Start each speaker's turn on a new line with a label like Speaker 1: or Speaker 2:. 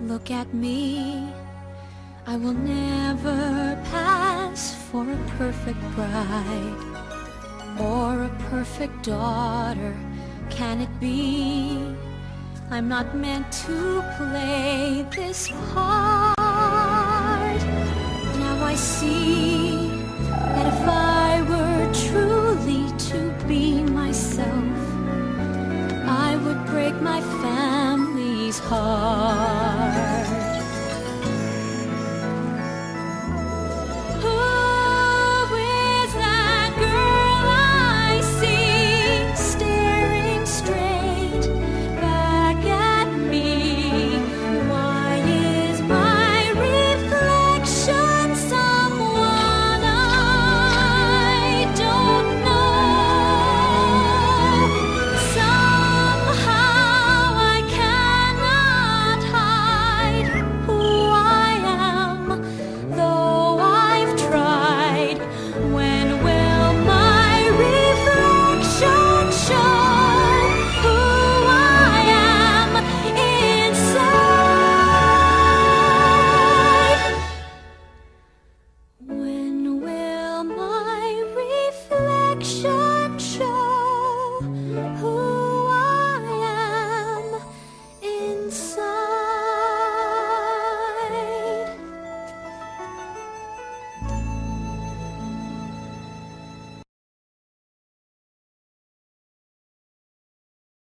Speaker 1: Look at me, I will never pass for a perfect bride or a perfect daughter. Can it be? I'm not meant to play this part. Now I see